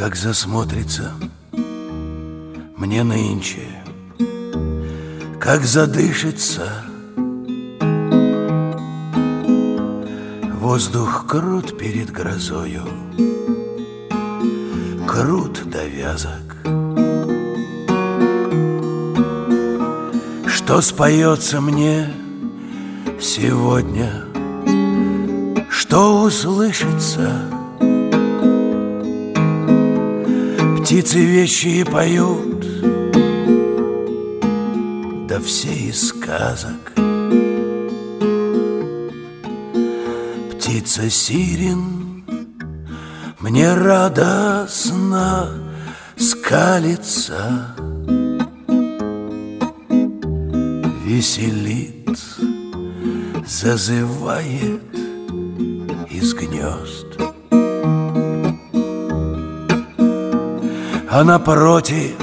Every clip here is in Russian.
Как засмотрится мне нынче, как задышится. Воздух крут перед грозою, крут до вязок. Что споется мне сегодня, что услышится? Птицы вещие поют, да все из сказок. Птица сирен мне радостно скалится, веселит, зазывает из гнезд. А напротив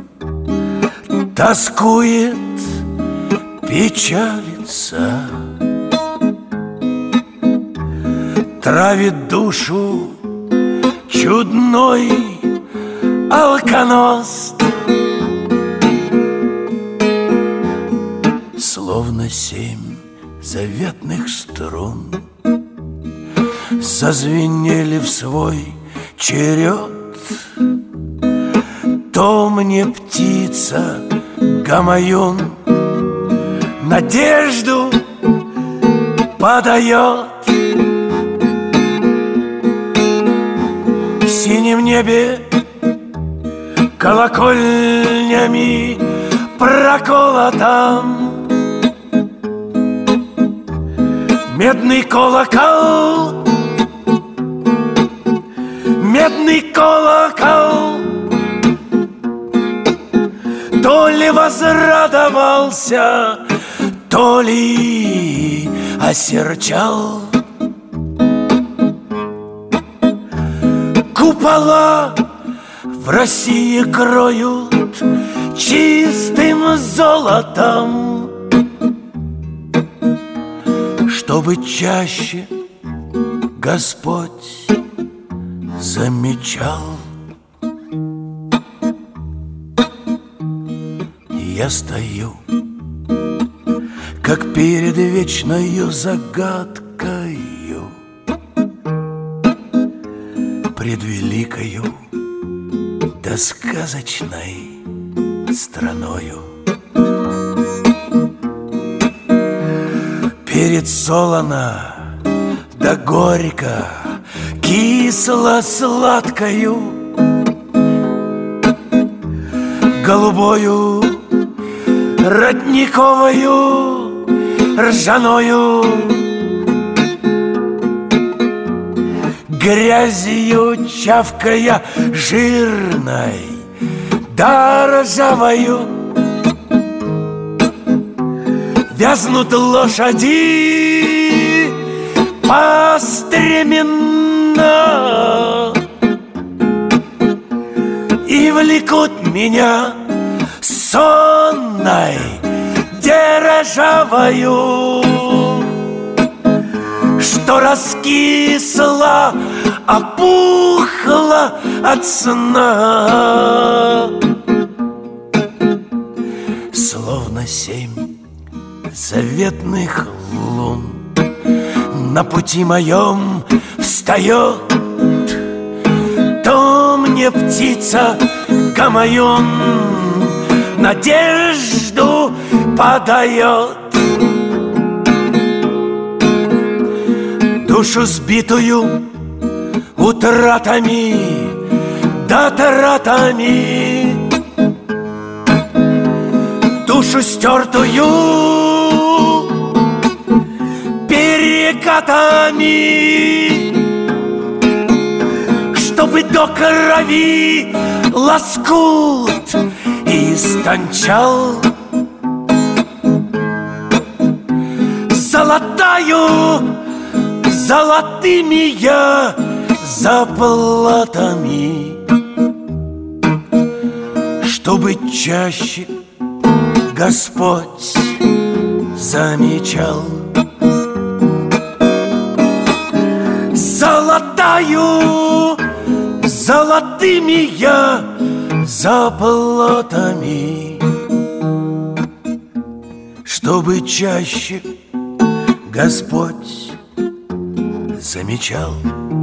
тоскует, печалится, травит душу чудной алконост. Словно 7 заветных струн зазвенели в свой черед. То мне птица гамаюн надежду подает. В синем небе колокольнями проколотом медный колокол, медный колокол. То ли возрадовался, то ли осерчал. Купола в России кроют чистым золотом, чтобы чаще Господь замечал. Я стою, как перед вечною загадкою, пред великою да сказочной страною. Перед солоно да горько, кисло-сладкою, голубою, родниковою, ржаною, грязью чавкая жирной да ржавою, вязнут лошади постременно и влекут меня сонной дережавою, что раскисла, опухла от сна. Словно 7 заветных лун на пути моем встает. То мне птица гамаюн надежду подает. Душу сбитую утратами да тратами, душу стертую перекатами, чтобы до крови лоскут истончал. Золотаю золотыми я заплатами, чтобы чаще Господь замечал. Золотаю золотыми я заплатами. Чтобы чаще Господь замечал